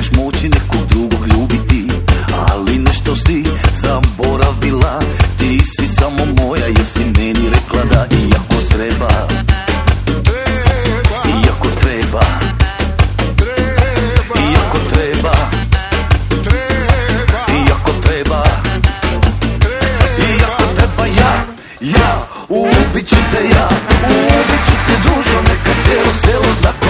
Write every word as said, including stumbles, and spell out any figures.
nemaš moći nekog drugog ljubiti, ali nešto si zaboravila. Ti si samo moja jer si meni rekla da iako treba, iako treba, iako treba, iako treba, iako treba ja, ja ubit ću te ja, ubit ću te dušo, neka cijelo selo zna.